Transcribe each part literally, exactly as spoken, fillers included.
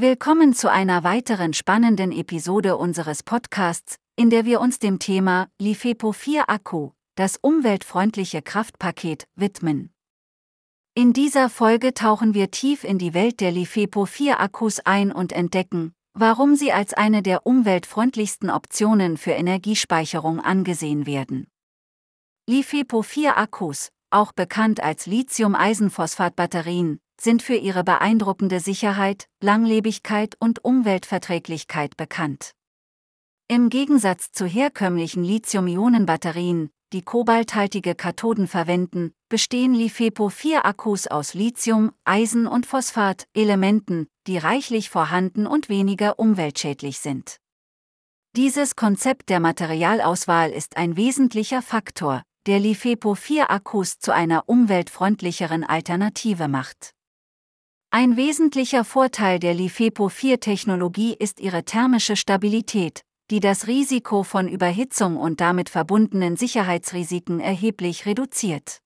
Willkommen zu einer weiteren spannenden Episode unseres Podcasts, in der wir uns dem Thema LiFePO vier Akku, das umweltfreundliche Kraftpaket, widmen. In dieser Folge tauchen wir tief in die Welt der LiFePO vier Akkus ein und entdecken, warum sie als eine der umweltfreundlichsten Optionen für Energiespeicherung angesehen werden. LiFePO vier Akkus, auch bekannt als Lithium-Eisenphosphat-Batterien, sind für ihre beeindruckende Sicherheit, Langlebigkeit und Umweltverträglichkeit bekannt. Im Gegensatz zu herkömmlichen Lithium-Ionen-Batterien, die kobalthaltige Kathoden verwenden, bestehen LiFePO vier Akkus aus Lithium, Eisen und Phosphat-Elementen, die reichlich vorhanden und weniger umweltschädlich sind. Dieses Konzept der Materialauswahl ist ein wesentlicher Faktor, der LiFePO vier Akkus zu einer umweltfreundlicheren Alternative macht. Ein wesentlicher Vorteil der LiFePO vier Technologie ist ihre thermische Stabilität, die das Risiko von Überhitzung und damit verbundenen Sicherheitsrisiken erheblich reduziert.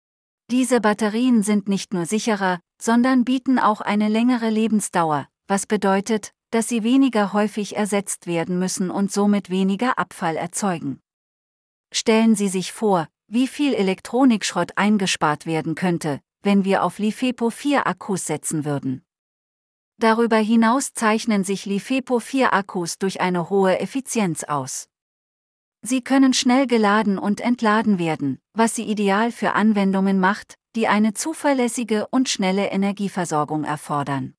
Diese Batterien sind nicht nur sicherer, sondern bieten auch eine längere Lebensdauer, was bedeutet, dass sie weniger häufig ersetzt werden müssen und somit weniger Abfall erzeugen. Stellen Sie sich vor, wie viel Elektronikschrott eingespart werden könnte, wenn wir auf LiFePO vier Akkus setzen würden. Darüber hinaus zeichnen sich LiFePO vier Akkus durch eine hohe Effizienz aus. Sie können schnell geladen und entladen werden, was sie ideal für Anwendungen macht, die eine zuverlässige und schnelle Energieversorgung erfordern.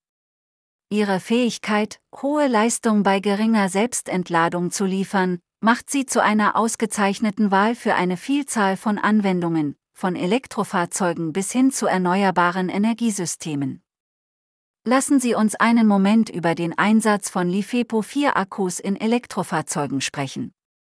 Ihre Fähigkeit, hohe Leistung bei geringer Selbstentladung zu liefern, macht sie zu einer ausgezeichneten Wahl für eine Vielzahl von Anwendungen, von Elektrofahrzeugen bis hin zu erneuerbaren Energiesystemen. Lassen Sie uns einen Moment über den Einsatz von LiFePO vier Akkus in Elektrofahrzeugen sprechen.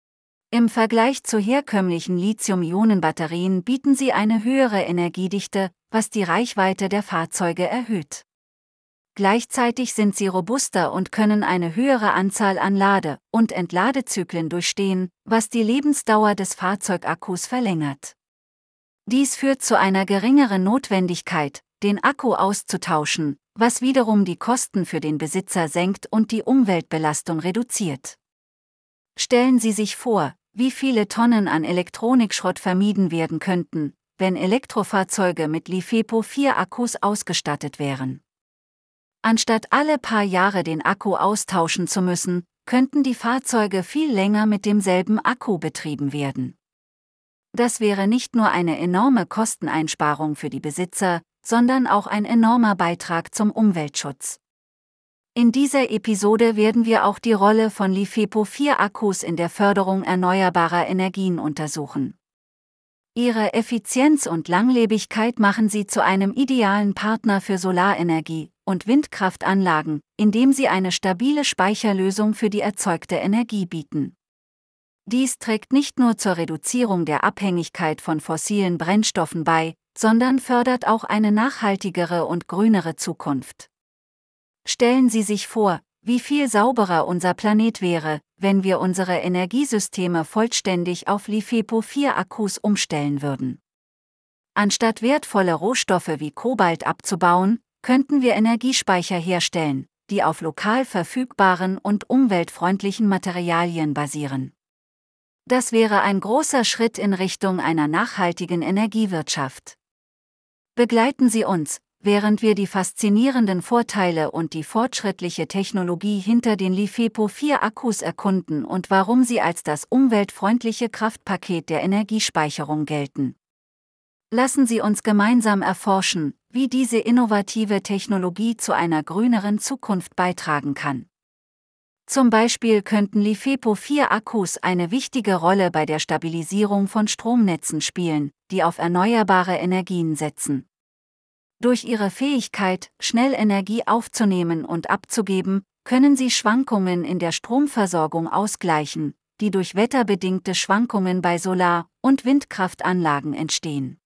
Im Vergleich zu herkömmlichen Lithium-Ionen-Batterien bieten sie eine höhere Energiedichte, was die Reichweite der Fahrzeuge erhöht. Gleichzeitig sind sie robuster und können eine höhere Anzahl an Lade- und Entladezyklen durchstehen, was die Lebensdauer des Fahrzeugakkus verlängert. Dies führt zu einer geringeren Notwendigkeit, den Akku auszutauschen, was wiederum die Kosten für den Besitzer senkt und die Umweltbelastung reduziert. Stellen Sie sich vor, wie viele Tonnen an Elektronikschrott vermieden werden könnten, wenn Elektrofahrzeuge mit LiFePO vier Akkus ausgestattet wären. Anstatt alle paar Jahre den Akku austauschen zu müssen, könnten die Fahrzeuge viel länger mit demselben Akku betrieben werden. Das wäre nicht nur eine enorme Kosteneinsparung für die Besitzer, sondern auch ein enormer Beitrag zum Umweltschutz. In dieser Episode werden wir auch die Rolle von LiFePO vier Akkus in der Förderung erneuerbarer Energien untersuchen. Ihre Effizienz und Langlebigkeit machen sie zu einem idealen Partner für Solarenergie und Windkraftanlagen, indem sie eine stabile Speicherlösung für die erzeugte Energie bieten. Dies trägt nicht nur zur Reduzierung der Abhängigkeit von fossilen Brennstoffen bei, sondern fördert auch eine nachhaltigere und grünere Zukunft. Stellen Sie sich vor, wie viel sauberer unser Planet wäre, wenn wir unsere Energiesysteme vollständig auf LiFePO vier Akkus umstellen würden. Anstatt wertvolle Rohstoffe wie Kobalt abzubauen, könnten wir Energiespeicher herstellen, die auf lokal verfügbaren und umweltfreundlichen Materialien basieren. Das wäre ein großer Schritt in Richtung einer nachhaltigen Energiewirtschaft. Begleiten Sie uns, während wir die faszinierenden Vorteile und die fortschrittliche Technologie hinter den LiFePO vier Akkus erkunden und warum sie als das umweltfreundliche Kraftpaket der Energiespeicherung gelten. Lassen Sie uns gemeinsam erforschen, wie diese innovative Technologie zu einer grüneren Zukunft beitragen kann. Zum Beispiel könnten LiFePO vier Akkus eine wichtige Rolle bei der Stabilisierung von Stromnetzen spielen, die auf erneuerbare Energien setzen. Durch ihre Fähigkeit, schnell Energie aufzunehmen und abzugeben, können sie Schwankungen in der Stromversorgung ausgleichen, die durch wetterbedingte Schwankungen bei Solar- und Windkraftanlagen entstehen.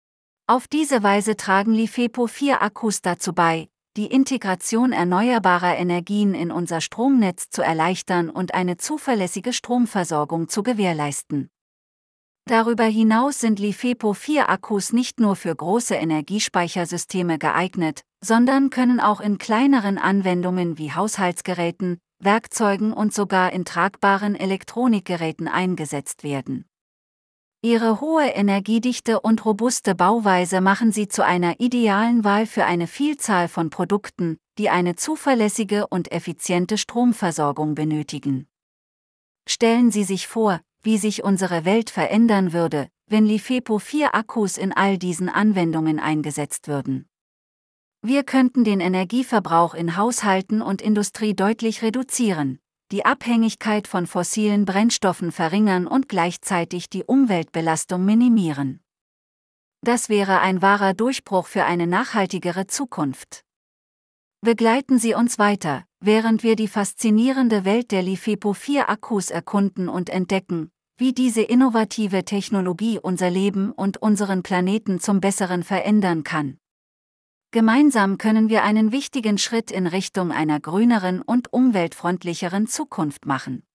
Auf diese Weise tragen LiFePO vier Akkus dazu bei, die Integration erneuerbarer Energien in unser Stromnetz zu erleichtern und eine zuverlässige Stromversorgung zu gewährleisten. Darüber hinaus sind LiFePO vier Akkus nicht nur für große Energiespeichersysteme geeignet, sondern können auch in kleineren Anwendungen wie Haushaltsgeräten, Werkzeugen und sogar in tragbaren Elektronikgeräten eingesetzt werden. Ihre hohe Energiedichte und robuste Bauweise machen sie zu einer idealen Wahl für eine Vielzahl von Produkten, die eine zuverlässige und effiziente Stromversorgung benötigen. Stellen Sie sich vor, wie sich unsere Welt verändern würde, wenn LiFePO vier Akkus in all diesen Anwendungen eingesetzt würden. Wir könnten den Energieverbrauch in Haushalten und Industrie deutlich reduzieren, die Abhängigkeit von fossilen Brennstoffen verringern und gleichzeitig die Umweltbelastung minimieren. Das wäre ein wahrer Durchbruch für eine nachhaltigere Zukunft. Begleiten Sie uns weiter, während wir die faszinierende Welt der LiFePO vier Akkus erkunden und entdecken, wie diese innovative Technologie unser Leben und unseren Planeten zum Besseren verändern kann. Gemeinsam können wir einen wichtigen Schritt in Richtung einer grüneren und umweltfreundlicheren Zukunft machen.